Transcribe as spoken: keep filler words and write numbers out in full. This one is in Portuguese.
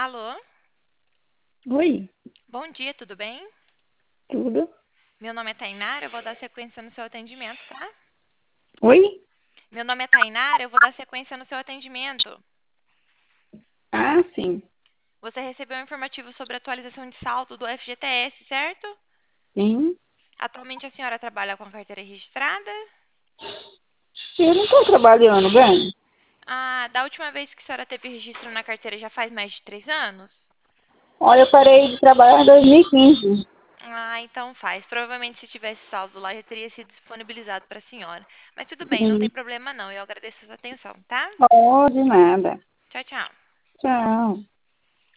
Alô? Oi, Bom dia, tudo bem? tudo? Meu nome é Tainara, eu vou dar sequência no seu atendimento, tá? Oi? Meu nome é Tainara, eu vou dar sequência no seu atendimento. Ah, sim. Você recebeu um informativo sobre a atualização de saldo do F G T S, certo? Sim. Atualmente a senhora trabalha com a carteira registrada? Eu não estou trabalhando, bem. Ah, da última vez que a senhora teve registro na carteira já faz mais de três anos? Olha, eu parei de trabalhar em dois mil e quinze. Ah, então faz. Provavelmente se tivesse saldo lá já teria sido disponibilizado para a senhora. Mas tudo bem, não tem Sim. problema não. Eu agradeço a sua atenção, tá? Oh, de nada. Tchau, tchau. Tchau.